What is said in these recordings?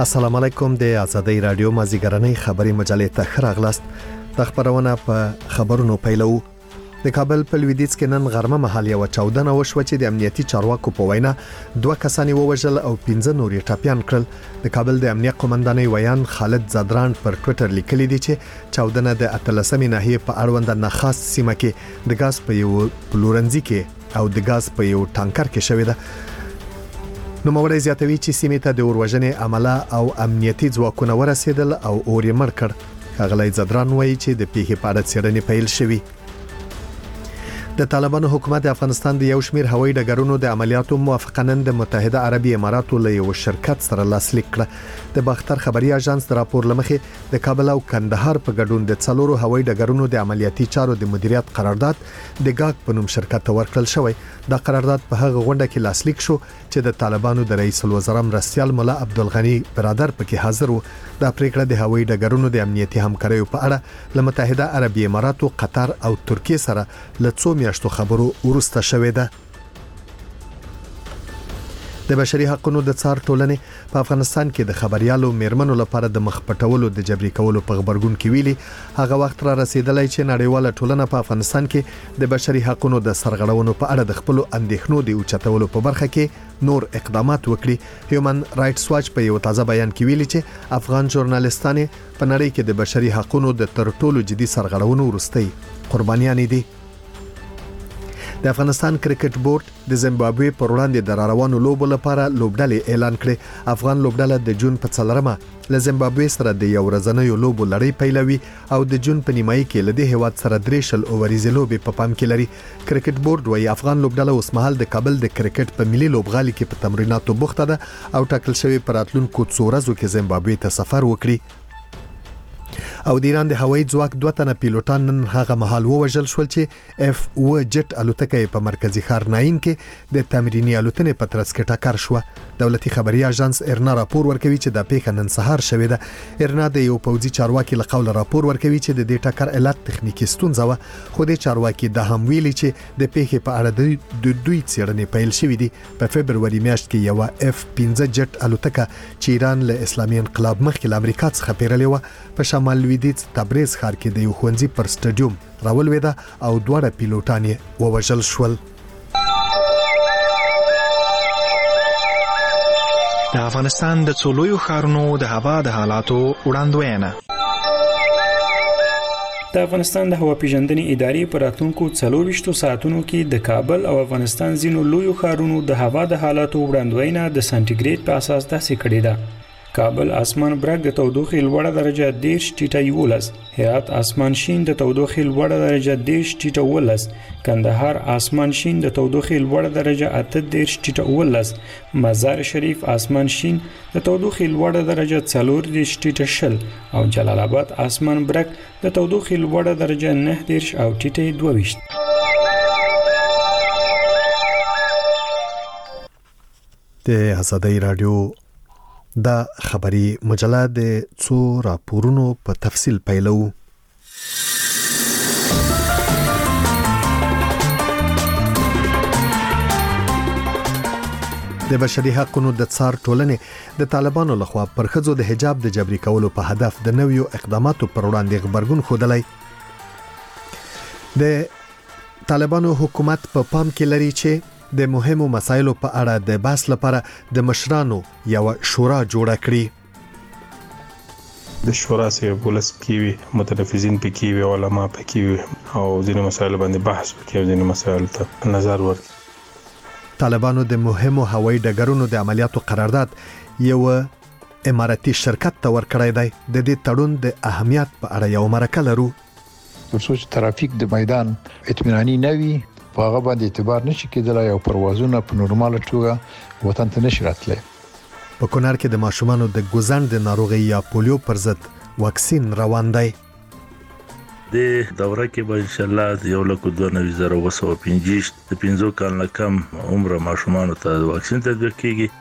السلام علیکم د آزادۍ رادیو مازیګرنۍ خبري مجلې ته خراغلاست. د خبرونه په خبرونو پیلو. د کابل په لویدیځ کې نن غرمه مهال یو چاودنه وشوه چې د امنیتي چارواکو په وینا 2 کسان ووژل او 15 نور یې ټاپیان کړل. د کابل د امنیت قومندانۍ ویان خالد زدران پر ټوئیټر لیکلی دی چې چاودنه د 13 ناحیه په اړوند نخاس سیمه کې د غاز په یو پلورنځي کې او د غاز په یو ټانکر کې شوې ده. نو موري زیاتوي چې سیمه ته د اوروژنې عمله او امنیتي ځواکونه ورسېدل او اور یې مړ کړ. غلای زدران وایي چې د پیښې په اړه څېړنې پیل شوې. د طالبانو حکومت د افغانستان د یو شمیر هوایي ډګرونو د عملیاتو موافقه د متحده عربي اماراتو له یو شرکت سره لاسلیک کړه. د باختر خبري اژانس د راپور لمخې د کابل او کندهار په ګډون د 4 هوایي ډګرونو د عملیاتي چارو د مدیریت قرارداد د ګاګ په نوم شرکت ته ورکړل شوی. دا قرارداد په هغه غونډه کې لاسلیک شو چې د طالبانو د رئیس الوزرا مرستيال مولا عبدالغنی برادر پکې حاضر وو. دا پریکړه د هوایي ډګرونو د امنیتي همکاریو په اړه له متحده عربي اماراتو، قطر او ترکیه سره له 2 میاشتو خبرو ورسته شوې ده. د بشري حقوقو د څار ټولنې په افغانستان کې د خبريالو میرمنو لپاره د مخ پټولو د جبري کولو په خبرګون کې ویلي هغه وخت را رسیدلی چې نړیواله ټولنه په افغانستان کې د بشري حقوقو د سرغړونو په اړه د خپل اندېښنو د اوچتولو په برخه کې نور اقدامات وکړي. هیومن رائټس واچ په یو تازه بیان کې ویلي چې افغان ژورنالیستان په نړۍ کې د بشري حقوقو د تر ټولو جدي سرغړونو وروستي قربانیان دي. د افغانستان کرکټ بورډ د زیمبابوې پر وړاندې د روانو لوبو لپاره لوبډلې اعلان کړې. افغان لوبډله د جون په 4مه له زیمبابوې سره د یو ورځنیو لوبو لړۍ پیلوي او د جون په نیمایي کې له دې هیواد سره 3 اووريزي لوبې په پام کې لري. کرکټ بورډ وايي افغان لوبډله اوس مهال د کابل د کرکټ په ملي لوبغالي کې په تمریناتو بوخته ده او ټاکل شوی پر راتلونکو 2 ورځو کې زیمبابوې ته سفر وکړي. او د ایران د هوایي ځواک 2 تنه پیلوټان نن هغه مهال ووژل شول چې F-1 جټ الوتکه په مرکزی ښار ناین کې د تمرینی الوتنې په ترڅ کې ټکر شو. دولتي خبري اژانس ارنا راپور ورکوي چې د پیښه نن سهار شوې ده. ارنا د یو پوځي چارواکي له قوله راپور ورکوي چې د دې ټکر علت تخنیکی ستونزه و، خو د چارواکي د هم ویلي چې د پیښې په اړه د دوی څېړنې پیل شوې دي. په فبرवरी میاشت کې یو F-15 جټ الوتکه چې ایران له اسلامي انقلاب مخکې له امریکا څخه پیرلې و په شمال لویدیځ تبریز ښار کې د یو ښوونځي پر سټډیوم راولوېده او 2 پیلوټان یې ووژل شول. د افغانستان د څولویو ښارونو د هوا د حالاتو وړاندوینه. د افغانستان د هوا پیژندنې ادارې په راتلونکو 24 ساعتونو کې د کابل او افغانستان ځینو لویو ښارونو د هوا د حالاتو وړاندوینه د سانتیګریډ په اساس داسې کړې ده. کابل اسمان برګ د تودوخې لوړه درجه 10 ټیټه 11، هرات اسمان شین د تودوخې لوړه درجه 10 ټیټه 11، کندهار اسمان شین د تودوخې لوړه درجه 8 ټیټه 11، مزار شریف اسمان شین د تودوخې لوړه درجه 4 ټیټه 10 او جلال آباد اسمان برګ د تودوخې لوړه درجه 9 او ټیټه 22. د آزادۍ رادیو دا خبري مجله د 2 راپورونو په تفصیل پیلو. د بشري حقوقو د څار ټولنې د طالبانو لخوا پر ښځو د حجاب د جبري کولو په هدف د نویو اقداماتو پر وړاندې خبرګون خودلای. د طالبانو حکومت په پام کې لري چې د مهمو مسایلو په اړه د بحث لپاره د مشرانو یو شورا جوړه کړي. د شورا سره ولس کیوي، متنفذین پکې وي، علما پکې وي او ځینې مسایل باندې بحث وکړي او ځینې مسایل ته نظر ورکړي. طالبانو د مهمو هوایي ډګرونو د عملیاتو قرارداد یو اماراتي شرکت ته ورکړی دی. د دې تړون د اهمیت په اړه یو مرکه لرو. ترڅو ترافیک د میدان اطمیناني نوي په هغه باندې اعتبار نشي کېدلای او پروازونه په نورماله توګه وطن ته نشي راتلای. په کونړ کې د ماشومانو د ګوزند ناروغي یا پولیو پر ضد واکسین روان دی. د دوره کې به ان شاء الله 1,92,225 د 15 کال کم عمر ماشومانو ته واکسین تطبیق کیږي.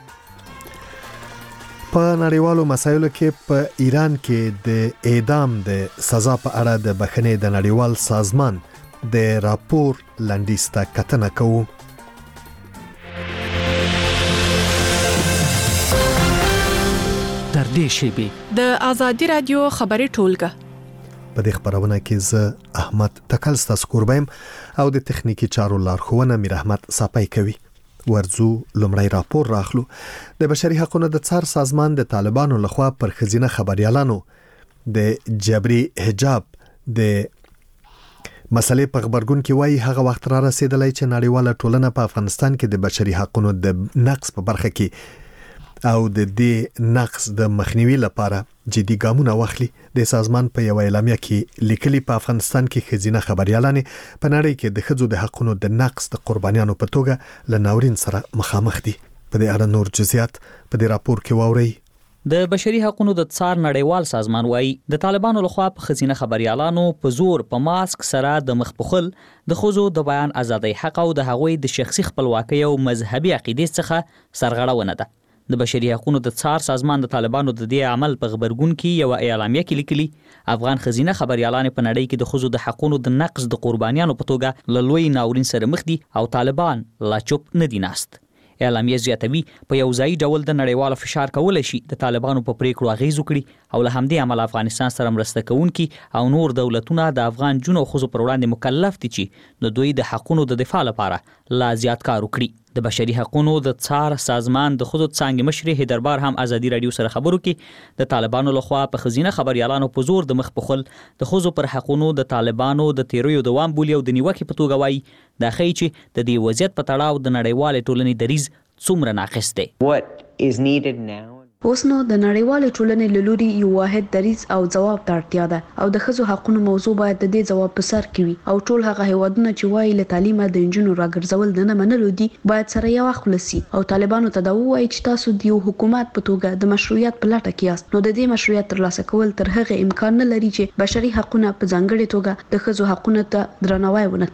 په نړیوالو مسایلو کې په ایران کې د اعدام د سزا په اړه د بخښنې د نړیوال سازمان د راپور لاندیز ته کتنه کوو. در دې شیبې د ازادي رادیو خبري ټولګه. په دې خبرونه کې زه احمد تکل ستاسو کوربایم او د تخنیکی چارو لارښوونه میر احمد صاپای کوي. ورزو لمړی راپور راخلو. د بشري حقوقو د څار سازمان د طالبانو لخوا پر خزینه خبريالانو د جبري حجاب د مسلې په خبرګون کې وایي هغه وخت را رسیدلی چې نړیواله ټولنه په افغانستان کې د بشري حقوقو د نقص په برخه کې او د دې نقص د مخنیوي لپاره جدي ګامونه واخلي. د سازمان په یو اعلامیه کې لیکلي په افغانستان کې خزینه خبريالانې په نړۍ کې د ښځو د حقوقو د نقص د قربانیانو په توګه له ناورین سره مخامخ دي. په دې اړه نور جزئیات په دې راپور کې واورئ. د بشري حقوقو د څار نړیوال سازمان وایي د طالبانو لخوا په خزینه خبريالانو په زور په ماسک سره د مخبخل د خوځو د بیان ازادۍ حق او د هغوی د شخصي خپلواکۍ او مذهبي عقیدې څخه سرغړونه ده. د بشري حقوقو د څار سازمان د طالبانو د دې عمل په خبرګون کې یو اعلامیه کې لیکلي افغان خزینه خبريالان په نړۍ کې د خوځو د حقوقو د نقض د قربانیانو په توګه له لوی ناورین سره مخ دي او طالبان لا چوپ نه دي ناست. اعلامیه زیاتوي په یو ځای ډول د نړیوال فشار کول شي د طالبانو په پریکړو اغیز وکړي او له همدې عمل افغانستان سره مرسته کوونکي او نور دولتونه د افغان جنو خوځو پر وړاندې مکلف دي چې د دوی د حقوقو د دفاع لپاره لا زیات کار وکړي. د بشري حقوقو د څار سازمان د خوځو څنګه مشر هیدربار هم ازادي رادیو سره خبرو کې د طالبانو لخوا په خزینه خبريالانو په زور د مخ په خل د خوځو پر حقوقو د طالبانو د تیرویو دوام بولی او د نیوکه په توګه وایي دا ښیي چې د دې وضعیت په تړاو د نړیوال ټولنې دریز څومره ناقص دی. اوس نو د نړیوال ټولنې له لوري یو واحد دریځ او ځواب ته اړتیا ده او د ښځو حقوقو موضوع باید د دې ځواب په سر کې وي او ټول هغه هیوادونه چې وایي له تعلیمه د انجونو راګرځول نه منلو دي باید سره یو خلاصي او طالبانو ته دا وایي چې تاسو د یو حکومت په توګه د مشروعیت په لټه کې یاست. نو د دې مشروعیت ترلاسه کول تر هغه امکان نه لري چې بشري حقوقو په ځانګړي توګه د ښځو حقوقو ته درناوی ونه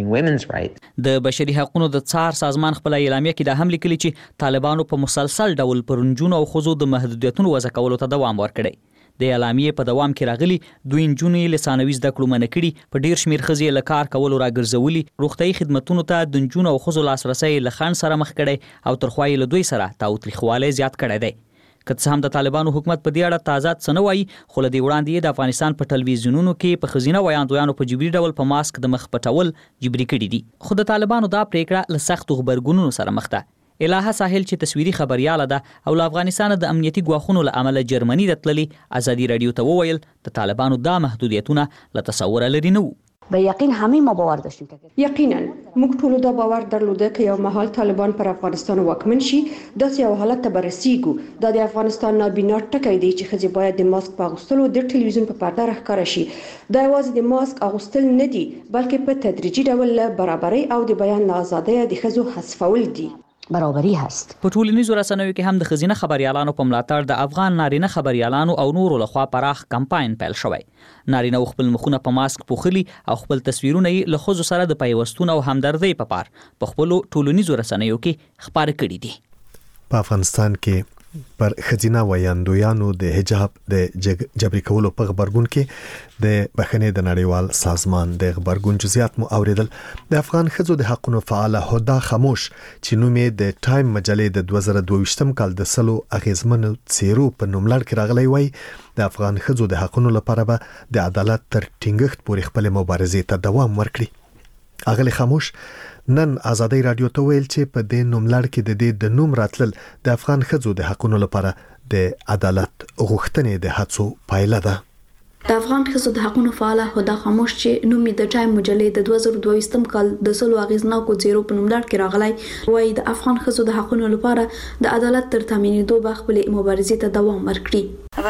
کړي. د بشري حقوقو د څار سازمان خپل اعلامیه کې دا هم لیکلي چې طالبانو په مسلسل ډول پر انجونو او ښځو د محدودیتونو وضع کولو ته دوام ورکړي. د اعلامیه په دوام کې راغلي دوی انجونې له ثانوي زده کړو منع کړي په ډیر شمیر ښځې له کار کولو راګرځولي روغتیايي خدماتونو ته د انجونو او ښځو لاسرسي له خنډ سره مخ کړي او ترخوایي له دوی سره تاوتریخوالی زیات کړی دی. که څه هم د طالبانو حکومت په دې اړه تازه څه نه وایي خو له دې وړاندې د افغانستان په ټلویزیونونو کې په خزینه ویاندویانو په جبري ډول په ماسک د مخ پټول جبري کړي دي. خو د طالبانو دا پریکړه له سختو غبرګونونو سره مخ ده. الهه ساحل چې تصویري خبرياله ده او له افغانستان د امنیتي ګواښونو له امله جرمني د تللي ازادي رادیو ته وویل د طالبانو دا محدودیتونه له تصور لري نه وو. به یقین همه ما باور داشتیم. یقینا موږ ټول دا باور درلوده که یو مهال طالبان پر افغانستان واکمن شي داسې یو حالت ته برسېږو. دا د افغانستان نابینا ټکی دی چې ښځې باید د ماسک په اغوستلو د ټلویزیون په پرده راښکاره شي. دا یوازې د ماسک اغوستل نه دي بلکې په تدریجي ډول له برابرۍ او د بیان ازادۍ د ښځو حذفول دي. برابري هست. په ټولنیزو رسنیو کې هم د خزینه خبريالانو په ملاتړ د افغان نارینه خبريالانو او نورو لخوا پراخ کمپاین پیل شوی. نارینه خپل مخونه په ماسک پوښلي او خپل تصویرونه یې له ښځو سره د پیوستون او همدردۍ په پار په خپل ټولنیزو رسنیو کې خبرې کړې دي. په افغانستان کې پر خزینه ویاندویانو د حجاب د جبري کولو په خبرګون کې د بخنې د نړیوال سازمان د خبرګون جزئیات مو اوریدل. د افغان ښځو د حقوقو فعال هدا خاموش چې نوم یې د ټایم مجلې د 2022م کال د سلو اغیزمنو څیرو په نوملړ کې راغلی وای د افغان ښځو د حقوقو لپاره به د عدالت تر ټینګښت پورې خپل مبارزې ته دوام ورکړي. اغلی خاموش نن ازادي رادیو ته ویل چې په دې نوملړ کې د دې د نوم راتلل د افغان ښځو د حقوقو لپاره د عدالت غوښتنې د هڅو پایله ده. د افغان ښځو د حقوقو فعال هدا خاموش چې نوم یې د ټایم مجلې د 2022م کال د سلو اغیزناکو څیرو په نوملړ کې راغلی وایي د افغان ښځو د حقوقو لپاره د عدالت تر تامینېدو به خپل مبارزې ته دوام ورکړي.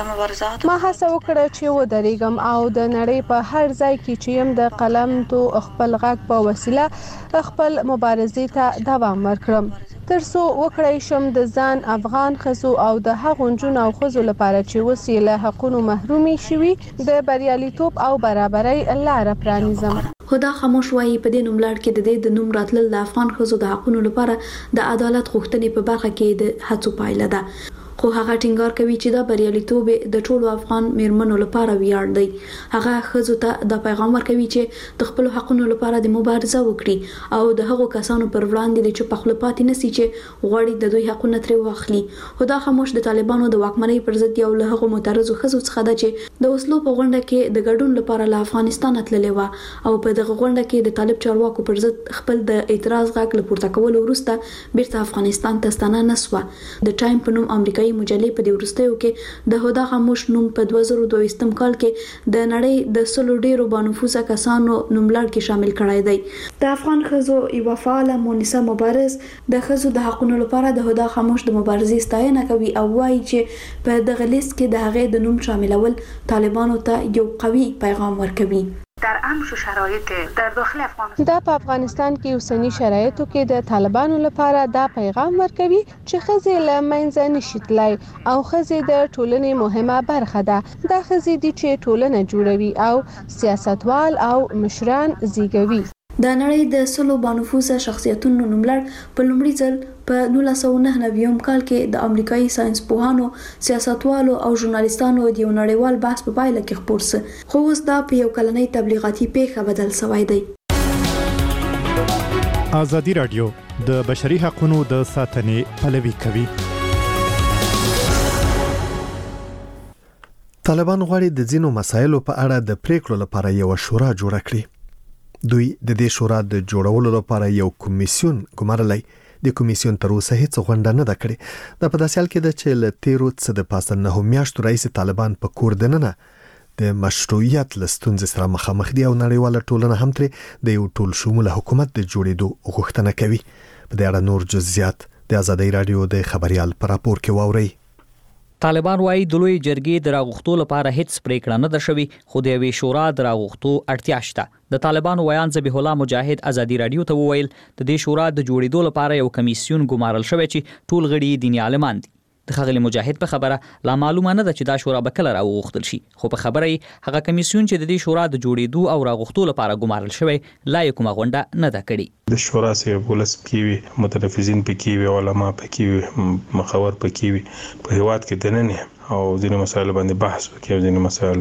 ما هڅه وکړه چې ودرېږم او د نړۍ په هر ځای کې چې يم د قلم تو خپل غږ په وسیله خپل مبارزې ته دوام ورکړم ترڅو وکړای شم د ځان افغان ښځو او د هغو نجونو او ښځو لپاره چې اوس له حقوقو محرومي شوي د بریالیتوب او برابرۍ لاره پرانیزم. هدا خاموش وایي په دې نوملړ کې د دې د نوم راتلل د افغان ښځو د حقوقو لپاره د عدالت غوښتنې په برخه کې د هڅو پایله ده. خو هغه ټینګار کوي چې دا بریالیتوب د ټولو افغان میرمنو لپاره ویاړ دی. هغه ښځو ته د پیغام ورکوي چې د خپل حقونو لپاره د مبارزه وکړي او د هغو کسانو پر وړاندې چې په خپل پاتې نسی چې غواړي د دوی حقونه ترې واخلي. خو دا خاموش د طالبانو د واکمنۍ پر ضد یو له هغو معترضو ښځو څخه ده چې د اوسلو په غونډه کې د ګډون لپاره له افغانستان تللې و او په دغه غونډه کې د طالب چارواکو پر ضد خپل د اعتراض غږ لپاره کول وروسته بیرته افغانستان ته ستنه نسوه. د ټایم په نوم امریکایي مجلې په دې وروستیو کې د هدا خاموش نوم په 2022 کال کې د نړۍ د سلو ډیرو بانفوذه کسانو نوملړ کې شامل کړای دی. د افغان ښځو یو فعاله مونیسا مبارز د ښځو د حقوقو لپاره د هدا خاموش د مبارزې ستاینه کوي او وایي چې په دغه لیست کې د هغې د نوم شاملول طالبانو ته یو قوي پیغام ورکوي. در امر شرایط در داخل افغانستان دا په افغانستان کې اوسنی شرایطو کې د طالبانو لپاره دا پیغام ورکوي چې ښځې له منځه نشي تلای او ښځې د ټولنې مهمه برخه ده. دا ښځې دي چې ټولنه جوړوي او سیاستوال او مشران زیږوي. د نړۍ د سلو بانفوذه شخصیتونو نوملړ په لومړي ځل په 1999 کال کې د امریکایي ساينس پوهانو، سیاستوالو او ژورنالیستانو د یو نړیوال بحث په پایله کې خپور شو. خو اوس دا په یو کلنۍ تبلیغاتي پیښه بدل شوی دی. ازادي رادیو د بشري حقوقو د ساتنې پلوي کوي. طالبان غواړي د ځینو مسایلو په اړه د پریکړو لپاره یو شورا جوړ کړي. دوی د دې شورا د جوړولو لپاره یو کمیسیون ګمارلای. د کمیسیون تر اوسه هیڅ غونډه نه ده کړې. د په داسې حال کې ده چې له تیرو څه د پاسه 9 میاشتو رئیس طالبان په کور دننه د مشروعیت لستونځ سره مخامخ دي او نړیواله ټولنه هم ترې د یو ټول شموله حکومت د جوړېدو غوښتنه کوي. په دې اړه نور جزئیات د ازادي رادیو د خبريال پر راپور کې واوري. طالبان وايي د لوی جرګې د راغښتو لپاره هیڅ پریکړه نه ده شوې، خو د یوې شورا د راغښتو اړتیا شته. د طالبانو ویان ذبیح الله مجاهد ازادي رادیو ته وویل د دې شورا د جوړېدو لپاره یو کمیسیون ګمارل شوی چې ټول غړي دیني عالمان دي. د ښاغلي مجاهد په خبره لا معلومه نه ده چې دا شورا به کله راوغښتل شي، خو په خبره یې هغه کمیسیون چې د دې شورا د جوړېدو او راغښتو لپاره ګمارل شوی لا یې کومه غونډه نه ده کړې. د شورا سره ولس پکې متنفذین پکې علماء پکې مخاور پکې په هیواد کې دننه او ځینې مسایل باندې بحث وکړي او ځینې مسایل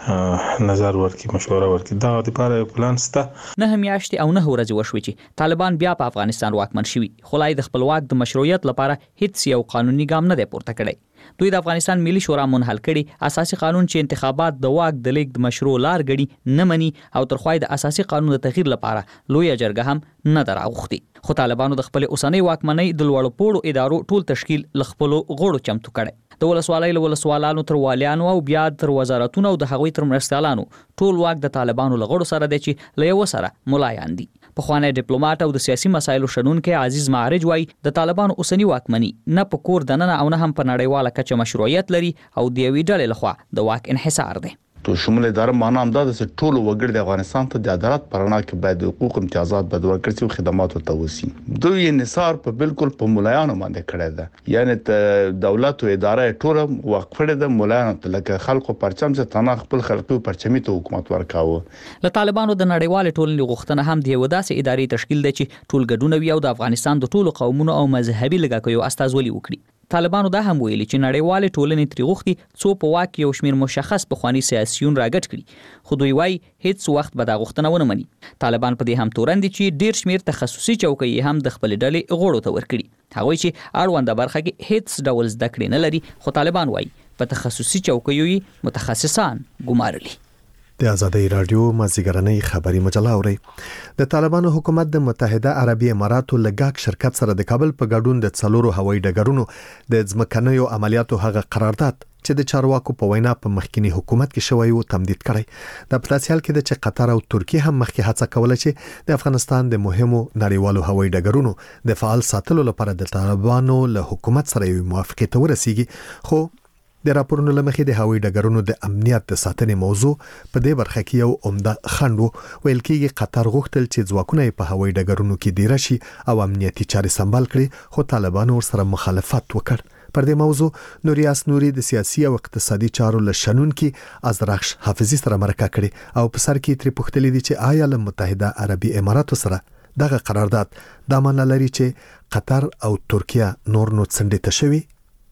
ته نظر ورکړي، مشوره ورکړي. دا د لپاره یو پلان شته. 9 میاشتې او 9 ورځې وشوي چې طالبان بیا په افغانستان واکمن شوي، خو لا د خپلواک د مشروعیت لپاره هیڅ یو قانوني ګام نه دی پورته کړی. دوی د افغانستان ملي شورا منحل کړي اساسي قانون چې انتخابات د واک د لیک د مشروع لار غړي نه مني او ترخوای د اساسي قانون د تغییر لپاره لوی جرګه هم نه دراغوختي. خو طالبانو د خپل اوسنۍ واکمنۍ د لوړ پوړو ادارو ټول تشکیل لخپلو غړو چمتو کړي. د ولسوالۍ له ولسوالانو تر والیانو او بیا تر وزارتونو او د هغوی تر مرستیالانو ټول واک د طالبانو له غړو سره دی چې له یو سره ملایان دي. پخوانی ډیپلوماټ او د سیاسي مسایلو شنونکي عزیز معرج وایي د طالبانو اوسنی واکمني نه په کور دننه او نه هم په نړیواله کچه مشروعیت لري او د یوې ډلې لخوا د واک انحصار دی. تو شمول اداره معنا هم دا چې ټول وګړي د افغانستان ته د عدالت پرنا کې باید حقوق امتیازات بد ورکړي او خدمات ورته وسی. دوی انحصار په بالکل په مولایانو باندې کړی ده، یعنی دولت او اداره ټول وقفړه د مولایانو ته لکه خلکو پرچم چې تنه خپل خلکو پرچمي ته حکومت ورکاوه. له طالبانو د نړیوال ټولنې غوښتنه هم دی وداسې اداري تشکیل دی چې ټول ګډون وي او د افغانستان د ټولو قومونو او مذهبي لږکیو استازولي وکړي. طالبانو دا هم ویلي چې نړیوال ټولنې ترې غوښتي څو په واک یو شمیر مشخص پخوانی سیاسيون راګټ کړي، خو دوی وايي هیڅ وخت به دا غوښتنه ونه مني. طالبان په دې هم تورن دي چې ډیر شمیر تخصصي چوکۍ هم د خپل ډلې غړو ته ورکړي. هغوی چې اړونده برخه کې هیڅ ډول زده کړې نه لري، خو طالبان وايي په تخصصي چوکیو متخصصان ګمارلي. د ازادي رادیو مازیګرنۍ خبري مجله اوري. د طالبانو حکومت د متحده عربی اماراتو لګاک شرکت سره د کابل په ګډون د څلورو هوایي ډګرونو د ځمکنیو عملیاتو هغه قرارداد چې د چارواکو په وینا په مخکینی حکومت کې شوی و تمدید کړی. د پلاسیال کې د چې قطر او ترکیه هم مخکې هڅه کوله چې د افغانستان د مهمو نړیوالو هوایي ډګرونو د فعال ساتلو لپاره د طالبانو له حکومت سره یو موافقه ته ورسیږي. خو د راپورونو لمخې د هوایي ډګرونو د امنیت د ساتنې موضوع په دې برخه کې یو عمده خنډ ویل کېږي. قطر غوښتل چې ځواکونه په هوایي ډګرونو کې دېره شي او امنیتي چارې سمبال کړي، خو طالبانو ورسره مخالفت وکړ. پر دې موضوع نوریاس نوري د سیاسي او اقتصادي چارو لشنونکي ازرخش حافظي سره مرکه کړي او په سر کې ترې پوښتلې دي چې آیا له متحده عربي اماراتو سره دغه قرارداد دا معنی لري چې قطر او ترکیه نور نو څنډې ته شوي.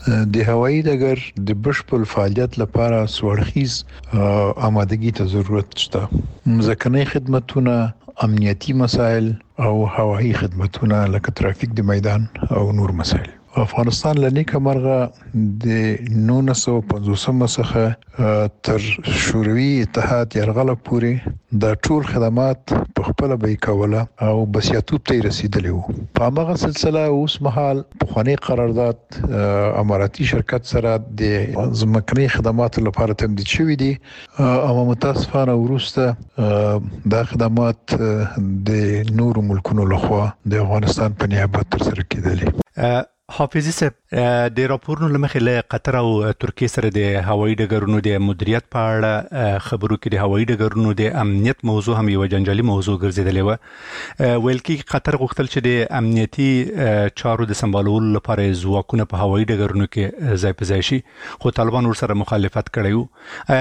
د هوایي ډګر د بشپړ فعالیت لپاره سوړخیز آمادګي ته ضرورت شته. ځکه خدمتونه، امنیتي مسایل او هوایي خدمتونه لکه ترافیک د میدان او نور مسایل. افغانستان لنیکه مرغه د 1950 څخه تر شوروي اتحاد یرغل پورې د ټول خدمات په خپل به کوله او بسیاتوب ته رسیدلی وو. په هغه سلسله اوس مهال په قرارداد اماراتي شرکت سره د ځمکني خدماتو لپاره تمدید شوې دي، اما متاسفانه ورسته د خدمات د نورو ملکونو لخوا د افغانستان په نیابت تر سره کېدلې. حافظي صاحب، د راپورونو لمخې له قطر او ترکیه سره د هوایي ډګرونو د مدیریت په اړه خبرو کې د هوایي ډګرونو د امنیت موضوع هم یو جنجالي موضوع ګرځېدلې و. ویل کې قطر غوښتل چې د امنیتي چارو د سمبالولو لپاره ځواکونه په هوایي ډګرونو کې ځای په ځای شي، خو طالبان ورسره مخالفت کړی و.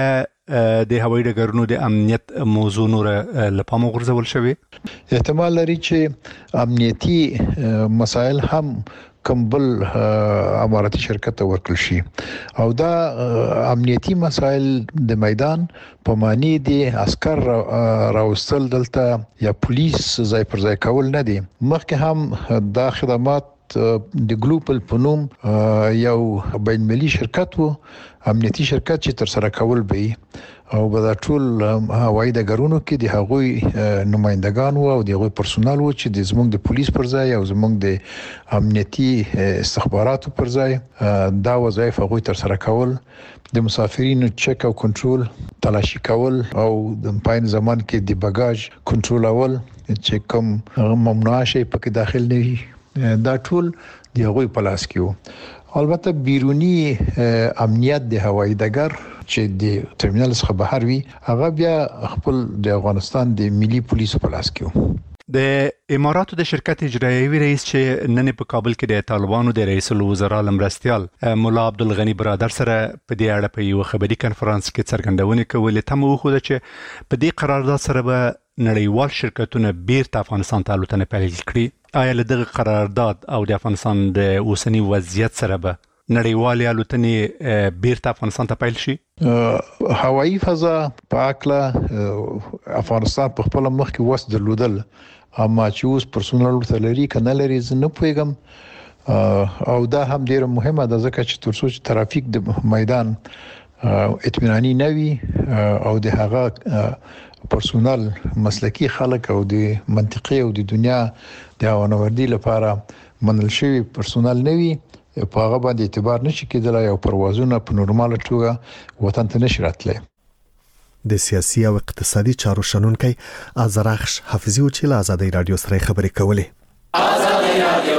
د هوایي ډګرونو د امنیت موضوع نور له پامه غورځول شوی. احتمال لري چې امنیتي مسایل هم کمبل اماراتي شرکت ته ورکړل شي او دا امنیتي مسایل د میدان په معنی دي عسكر راوستل دلته یا پولیس ځای پر ځای کول نه دي. مخکې هم دا خدمات د ګلوبل پنوم یو بین المللي شرکت وو، امنیتي شرکت چې تر سره کول به او په ټول هوایي ډګرونو کې د هغوی نمائندگان او د هغوی پرسونل و چې د زموږ د پولیس پر ځای او زموږ د امنیتي استخباراتو پر ځای دا وظایف هغوی تر سره کول، د مسافرینو چک او کنټرول، تلاشي کول او د پاین زمان کې د بګاج کنټرول چې کوم ممنوع شي پکې داخل نه وي، دا ټول د هغوی په لاس کې وو. البته بیرونی امنیت د هوایي ډګر چې د ټرمینل څخه بهر وي هغه بیا خپل د افغانستان د ملي پولیسو په لاس کې وو. د اماراتو د شرکت اجرایوي رئیس چې نن په کابل کې د طالبانو د رئیس الوزرا لمرستيال مولا عبدالغنی برادر سره په دې اړه په یو خبري کانفرنس کې څرګندونه کولې، تم وخوده چې په دې قرارداد سره به نړیوال شرکتونه بیرته افغانستان ته الوتنه پیل کړي. آیا له دغه قرارداد او د افغانستان د اوسنی وضعیت سره به نړیوالې الوتنې بیرته افغانستان ته پیل شي؟ هوایي فضا په اکله افغانستان په خپل مخ کې وس درلودل، اما چې اوس پرسونل ورته لري کنه لري زه نه پوهیږم او دا هم ډیره مهمه ده ځکه چې تر څو چې ترافیک د میدان اطمینانی نوي او د هغه پرسونل مسلکی خلک او د منطقي او د دنیا د اونوردی لپاره منل شوی پرسونل نوي په هغه باندې اعتبار نشي کېدلای او پروازونه په نورمال توګه وطن ته نشي راتلای. د سیاسي او اقتصادي چارو شنونکي ازرخش حافظي او چې له آزادۍ رادیو سره خبرې کولې. آزادۍ رادیو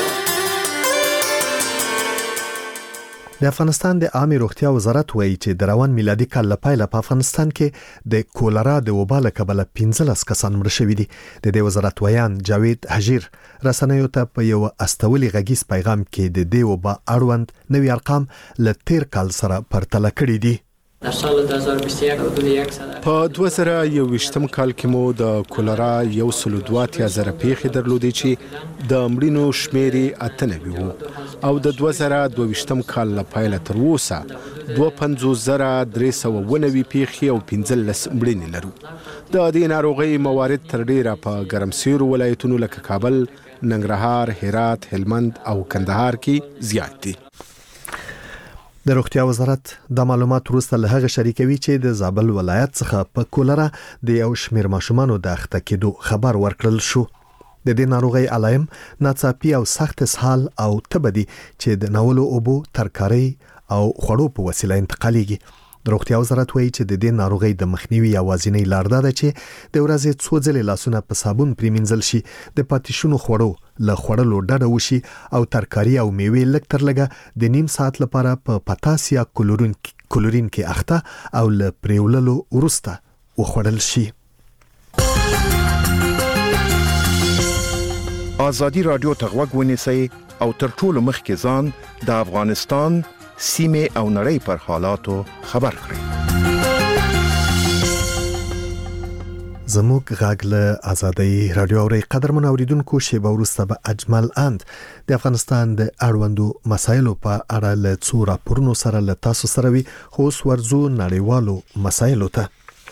د افغانستان د عامه روغتیا وزارت وایي چې د روان میلادي کال لپاره په افغانستان کې د کولرا د وبا له کبله 15 کسان مړ شوي دي. د دې وزارت ویان جاوید حجیر رسنیو ته په یو استولي غږیز پیغام کې د دې وبا اړوند نوي ارقام له تیر کال سره پرتله کړي دي. در سال 2021 حدود 100 په 2021 کال کې مو د کولرا 102,000 پیښې درلودې چې د مړینو شمیر 98 وو او د 2022 کال لپاره تر اوسه 52,390 پیښې او 15 مړینې لرو. د دې ناروغۍ موارد تر ډیره په ګرمسیرو ولایتونو لکه کابل، ننګرهار، هرات، هلمند او کندهار کې زیات دي. د روغتیا وزارت د معلومات وروسته له هغه شریکوي چې د زابل ولایت څخه په کولرا د یو شمېر ماشومانو د اخته کېدو خبر ورکړل شو. د دې ناروغۍ علایم ناڅاپي او سخت اسهال او تبه دي چې د ناولو اوبو، ترکاري او خوړو په وسیله انتقالېږي. د روغتیا وزارت وایي چې د دې ناروغۍ د مخنیوي یوازینۍ لار ده چې د ورځې څو ځلې لاسونه په صابون پریمنځل شي، د پاتې خوړو له خوړلو ډډه وشي او ترکاري او میوې لږ تر لږه د نیم ساعت لپاره په پتاسیا کلورین کې اخته او له پریوللو وروسته وخوړل شي. آزادي رادیو ته غوږ ونیسئ او تر ټولو مخکې ځان د افغانستان سیمه او نړۍ پر حالاتو خبر کړئ. زموږ غاګ له آزادۍ رادیو اوري قدرمن اوریدونکو شیبه وروسته به اجمل اند د افغانستان د اړوندو مسایلو په اړه له څو راپورونو سره له تاسو سره وي خو اوس ورځو نړیوالو مسایلو ته.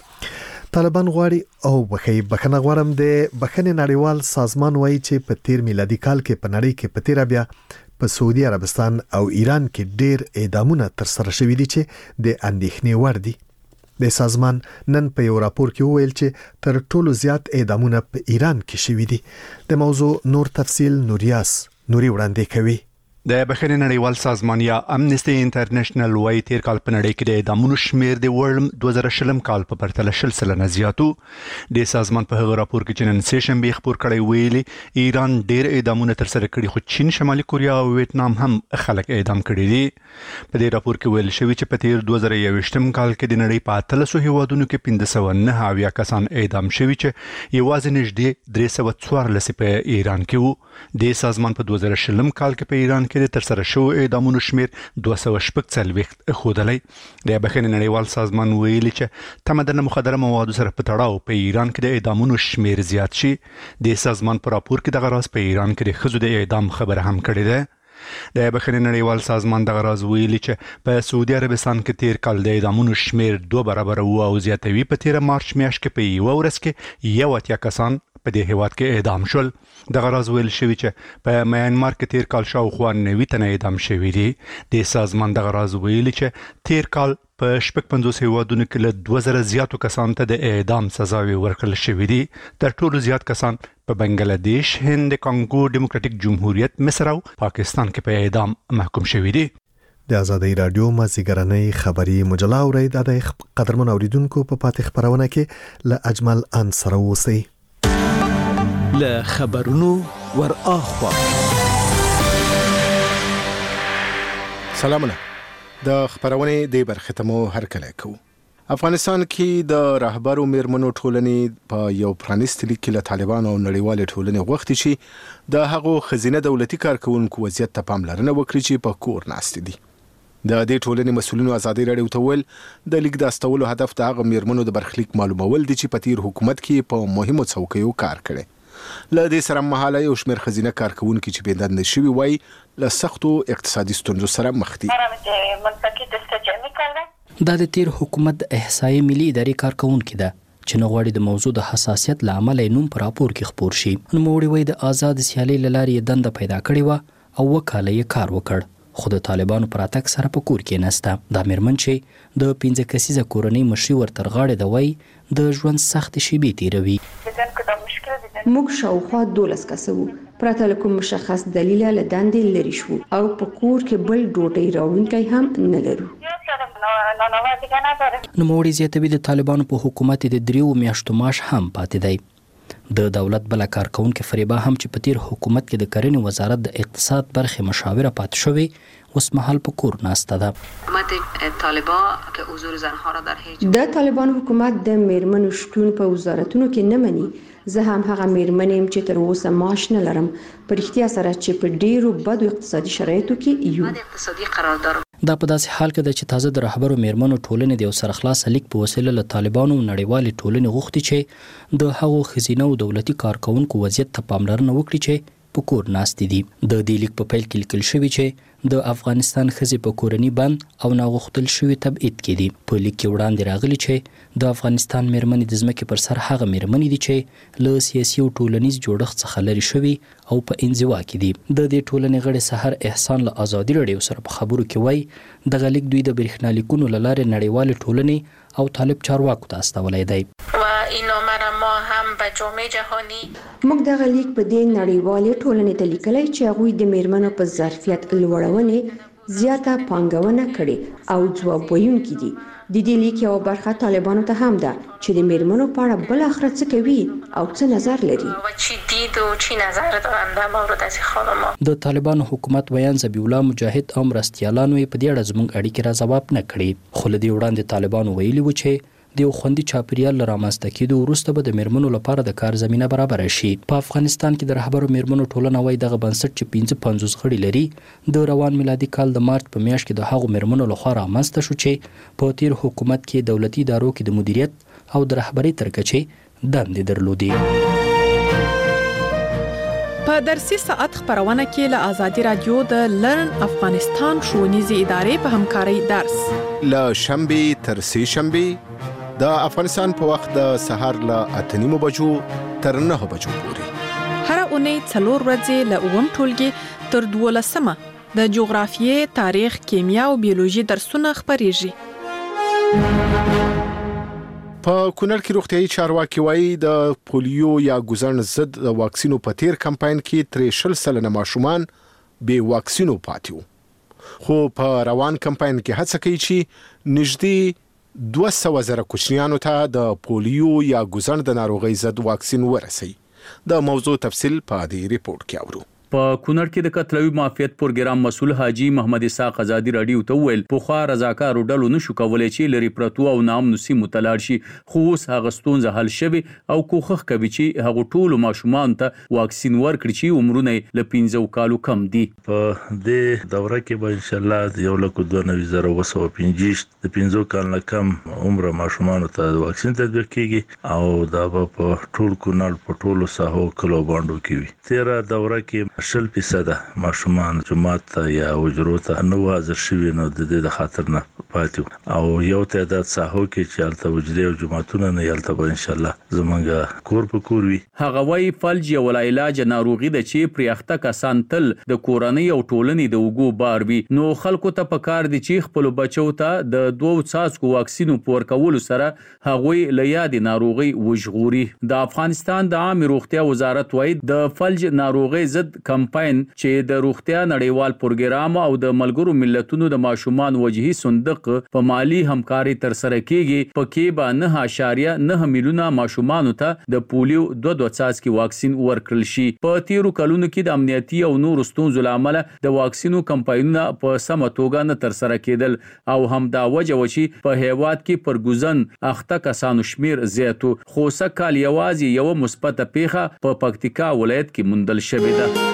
طالبان غواړي او بخښنه غواړم د بخښنې نړیوال سازمان وایي چې په تیر میلادي کال کې په نړۍ کې په تیر بیا په سعودي عربستان او ایران کې ډېر اعدامونه تر سره شوي دي چې د اندېښنې وړ دي. د سازمان نن په یو راپور کې وویل چې تر ټولو زیات اعدامونه په ایران کې شوي دي. د موضوع نور تفصیل نوري وړاندې کوي. د بخښنې نړیوال سازمان یا امنیسټي انټرنیشنل وايي تیر کال په نړۍ کې د اعدامونو شمیر د ورلم 2020 کال په پرتله 10% زیاتو. د سازمان په هغه راپور کې چې نن سیشنبه خبر کړی ویلي ایران ډېر اعدامونه تر سره کړي خو چین، شمالي کوریا او ویتنام هم خلک اعدام کړي دي. په دې راپور کې ویل شوی چې په تیر 2021 کال کې د نړۍ په 300 هیوادونو کې 509 کسان اعدام شوي چې یوازې نږدې 314 په ایران کې وو. د سازمان په 2020 کال کې په ایران کې د ترسره شوو اعدامونو شمیر 240 خودلې. د بخښنې نړیوال سازمان ویلي چې تمدن مخدره موادو سره په تړاو په ایران کې د اعدامونو شمیر زیات شي. د سازمان په راپور کې دغه راز په ایران کې د ښځو د اعدام خبره هم کړې ده. د بخښنې نړیوال سازمان دغه راز ویلي چې په سعودي عربستان کې تیر کال د اعدامونو شمیر 2 برابر وو او زیاتوي. په 13 مارچ میاشت کې په یو ورځ کې 81 کسان په دې هیواد کې اعدام شول. دغه راز ویل شوی چې په میانمار کې تیر کال شاوخوا 90 تنه اعدام شوي دي. د سازمان دغه راز ویلي چې تیر کال په 55 هیوادونو کې له 2000 زیاتو کسانو ته د اعدام سزاوي ورکړل شوې دي. تر ټولو زیات کسان په بنگلاديش، هند، کانګو ډیموکراټیک جمهوریت، مصر او پاکستان کې په اعدام محکوم شوي دي. د آزادۍ رادیو مازیګرنۍ خبري مجله اوري د قدرمن اوریدونکو په پاتې خبرونه کې له اجمل ان سره اوسئ. له خبرونو ور اخوا سلامونه. د خبرونه د برخه تمو هرکله کو. افغانستان کې د رهبرو میرمنو ټولنې په یو پرانیستي لیک له طالبان او نړیوال ټولنې غوښتي چې د هغو خزینه دولتي کارکونکو وضعیت ته پاملرنه وکړي چې په کور ناست دي. د دې ټولنې مسؤلینو آزادۍ رادیو ته ویل د لیک د استولو هدف د هغه میرمنو د برخلیک معلومول دي چې په تیر حکومت کې په مهمو څوکیو کار کړي. له دې سره مهاله یو شمېر خزینه کارکونکي چې بېدند شوي وای له سختو اقتصادي ستونزو سره مخ دي. دا د تیر حکومت احصایي ملي ادارې کارکونکي ده چې نه غواړي د موضوع د حساسیت له امله نوم پر راپور کې خپور شي. نوموړي وایي د آزاد سیالۍ له لارې دنده پیدا کړې وه او وکاله یې کار وکړ خو د طالبانو پر اتک سره په کور کې نسته. دا میرمن چې د 15 کسیزه کورنۍ مشري ورتر غاړې ده وایي د ژوند سخت شیبې تیروي. موږ شاوخوا 12 کسه وو پرته له کوم مشخص دلیل له دندې لري شو او په کور کې بل ډوډۍ راوړونکی هم نه لرو. نوموړي زیاتوي د طالبانو په حکومت د 3 میاشتو معاش هم پاتې دی. د دولت بل کارکونکو فریبا هم چې په تیر حکومت کې د کرنې وزارت د اقتصاد برخه مشاوره پاتې شوی اوس مهال په کور ناسته ده. د طالبان حکومت د میرمنو شتون په وزارتونو کې نه مني. زه هم هغه میرمن یم چې تر اوسه معاش نه لرم په رښتیا سره چې په ډیرو بدو اقتصادي شرایطو کې یو. دا په داسې حال کې ده چې تازه د رهبرو میرمنو ټولنې د یو سرخلاص لیک په وسیله له طالبانو نړیوالې ټولنې غوښتي چې د هغو خزینه او دولتي کارکونکو وضعیت ته پاملرنه وکړي چې په کور ناست دي. د دې لیک په پیل کې لیکل شوی چې د افغانستان ښځې په کورني بند او ناغوښتل شوي تبعید کې دي. په لیک کې وړاندې راغلي چې د افغانستان میرمنې د ځمکې پر سر هغه میرمنې دي چې له سیاسي او ټولنیز جوړښت څخه لرې شوي او په انزوا کې دي. د دې ټولنې غړي سحر احسان له آزادۍ رادیو سره په خبرو کې وایي دغه لیک دوی د برېښنالیکونو له لارې نړیوالې ټولنې او طالب چارواکو ته استولی دی. موږ دغه لیک په دې نړیوالې ټولنې ته لیکلی چې هغوی د میرمنو په ظرفیت لوړونې زیاته پانګونه کړې او ځواب ویونکي دي. د دې لیک یوه برخه طالبانو ته هم ده چې د میرمنو په اړه بل آخره څه کوي او څه نظر لري. د طالبانو حکومت ویان ذبیح الله مجاهد او مرستیالانو په دې اړه زموږ اړیکې را ځواب نه کړي. خو له دې وړاندې طالبانو ویلي و چې د یو خوندي چاپیریال له رامنځته کېدو وروسته به د میرمنو لپاره د کار زمینه برابره شي. په افغانستان کې د رهبرو میرمنو ټولنه وایي دغه بنسټ چې 55 غړي لري د روان میلادي کال د مارچ په میاشت کې د هغو میرمنو لخوا رامنځته شو چې په تیر حکومت کې دولتي ادارو کې د مدیریت او د رهبرۍ تر کچې دندې درلودې. په درسي ساعت خبرونه کې له آزادي رادیو د لرن افغانستان ښوونیزې ادارې په همکارۍ درس له شنبه تر سه شنبه د افغانستان په وخت د سهار له 8:30 بجو تر 9 بجو پورې هر اونۍ 4 ورځې له 9 ټولګي تر 12 د جغرافیې، تاریخ، کیمیا او بیولوژي درسونه خبريږي. په کونړ کې روغتيایي چارواکي وایي د پولیو یا ګوزن ضد د واکسینو په تیر کمپاین کې 30% ماشومان به واکسینو پاتیو. خو په روان کمپاین کې هڅه کوي چې نږدې 200,000 کوچنیانو ته د پولیو یا ګوزن د ناروغۍ ضد واکسین ورسي. د موضوع تفصیل په دې ریپورت کې اورو. په کونړ کې د قتلوي معافیت پروګرام مسول حاجی محمد اسحاق آزادي رادیو ته ویل په خوا رضاکارو ډلو نشو کولای چې لري پرتو او نامنوسي متلاړ شي، خو اوس هغه ستونزه حل شوه او کوښښ کوي چې هغه ټول ماشومان ته واکسین ورکړي چې عمرونه له 15 کالو کم دي. په دې دوره کې به ان شاء الله 1,92,225 د 15 کال نه کم عمر ماشومان ته واکسین تطبیق کیږي او دا په ټول کونړ په ټولو ساحو کلو باندې کوي. تیرا دوره کې 0% ماشومان جماعت یا وجرو ته نو حاضر شوي نو د دې د خاطر نه پاتې او یو تعداد ساحو کې چې الته وجري او جماعتونه نه یالته به ان شاء الله زمونږ کور په کور وي. هغه وايي فلج یو علاج ناروغي د چې پریاخته کسان تل د کورنۍ او ټولنې د وګو بار وي، نو خلکو ته پکار دي چې خپل بچو ته د 2 څاڅکو واکسینو پور کولو سره هغوی له یاد ناروغي وژغوري. د افغانستان د عامه روغتیا وزارت وايي د فلج ناروغي ضد کمپاین چې د روغتیا نړیوال پروګرام او د ملګرو ملتونو د ماشومان وجهي صندوق په مالی همکاري تر سره کیږي، پکې به 9.9 میلیونه ماشومان ته د پولیو 2 څاڅکي واکسین ورکړل شي. په تیرو کلونو کې د امنیتي او نورو ستونزو لامل د واکسینو کمپاینونه په سمه توګه نه تر سره کېدل او هم دا وجه و چې په هیواد کې پرګوزن اخته کسانو شمیر زیاتو، خو سکهال یوازې یو مثبت پیښه په پکتیکا ولایت کې موندل شوې ده.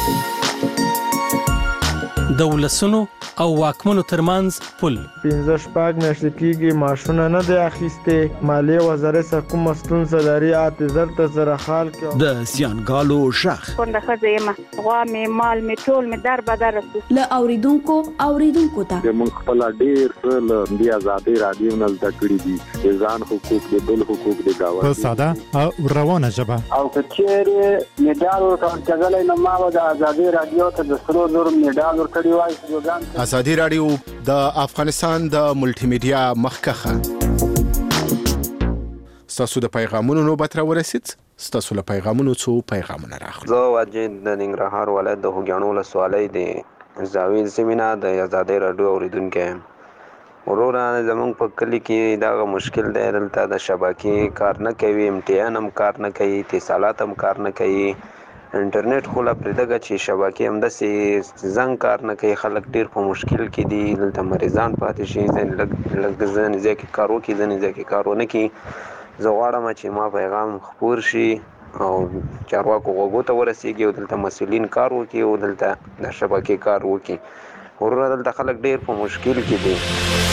د ولسونو او واکمنو ترمنځ پل 15 میاشتې کېږي ماشونه نه دی اخیستې، مالیې وزارت کوم ستونزه لري اعتذار ته زره خال کې د زیانګالو شخ څنګه خزیمه غوا مې مال مې ټول مې در بدر ل اوریدونکو ته موږ خپل ډیر له بیا آزادي رادیو نه زده کړی دي ځان حقوق دي بل حقوق دي دا په ساده او روانه ژبه او کچېر میډال ورکړل نو ما د آزادي رادیو ته د 300 میډال ورکړی وای. آزادي رادیو د افغانستان د ملټي میډیا مخکخه. ستاسو د پیغامونو نوبت را ورسید. ستاسو له پیغامونو څو پیغامونه راغلي. زه واجد د ننګرهار ولایت د خوږیاڼو ولسوالۍ د زاویل زمینه د آزادي رادیو اوریدونکو یم. ورونه زمونږ په کلی کې دا مشکل دی، دلته د شبکې کار نه کوي، MTN هم کار نه کوي، اتصالات هم کار نه کوي، انټرنیټ خو لا پرېدګه چې شبکې هم داسې زنګ کار نه کوي. خلک ډیر په مشکل کې دي، دلته مریضان پاتې شي، لږ ځینې ځای کې کار وکړي، ځینې ځای کې کار ونه کړي. زه غواړم چې ما پیغام خپور شي او چارواکو غوږو ته ورسیږي او دلته مسؤلین کار وکړي او دلته د شبکې کار وکړي. ورونه دلته خلک ډیر په مشکل کې دي.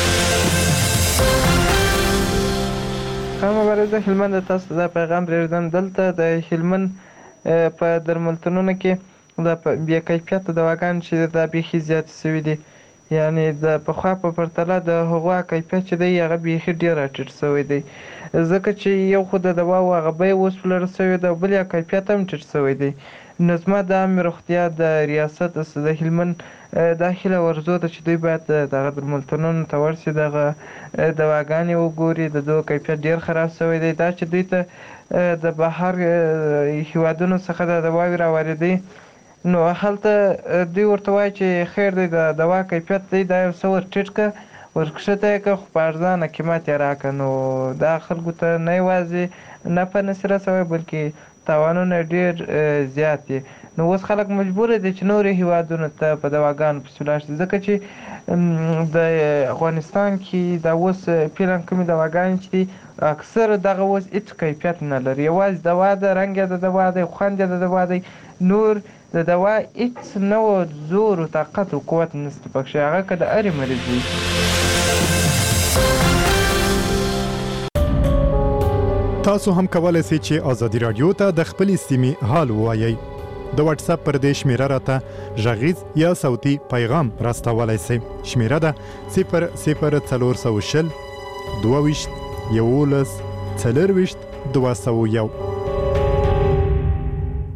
خامہ برزه هلمند تاسو دا پیغام پرېږدم. دلته د هلمند په درملتونونو کې د بیا کیفیت دواګان چې د بیخي زیات شوي دي، یعنی د پخوا په پرتله د هغو کیفیت چې دی هغه بیخي ډېر راټیټ شوی دی، ځکه چې یو خو د دواو هغه بیه اوس لوړه شوې ده او بل یې کیفیت هم ټیټ شوی دی. نو زما د عامې روغتیا د ریاست د هلمند دا هیله ورزو ده چې دوی باید دغه درملتونونو ته ورسي، دغه دواګانې وګوري. د دوی کیفیت ډېر خراب شوی دی. دا چې دوی ته د بهر هیوادونو څخه د دواوې راواردوي نو هلته دوی ورته وایي چې خیر دی د دوا کیفیت دی دا یو څه ورټیټ کړه، ورکښته یې کړه، خو په ارزانه قیمت یې راکړه. نو دا خلکو ته نه یوازې نفع نسي رسوی بلکې تاوانونه ډېر زیات دي. نو اوس خلک مجبور دي چې نورې هیوادونو ته په دواګانو پسې ولاړ شي، ځکه چې د افغانستان کې دا اوس فعلا کومې دواګانې چې دي اکثر دغه اوس هېڅ کیفیت نه لري، یوازې دوا ده، رنګ یې د دوا دی، خوند یې د دوا دی، نور د دوا هېڅ نوع زور و طاقت و قوت نشته پکښې، هغه که د هرې مریض وي. تاسو هم کولای شئ چې ازادي رادیو ته د خپل سیمې حال ووایئ. د واتس اپ پر دې شمیره راته غږیز یا صوتي پیغام راستولای شئ. شمیره ده 00420 22 11 24 201.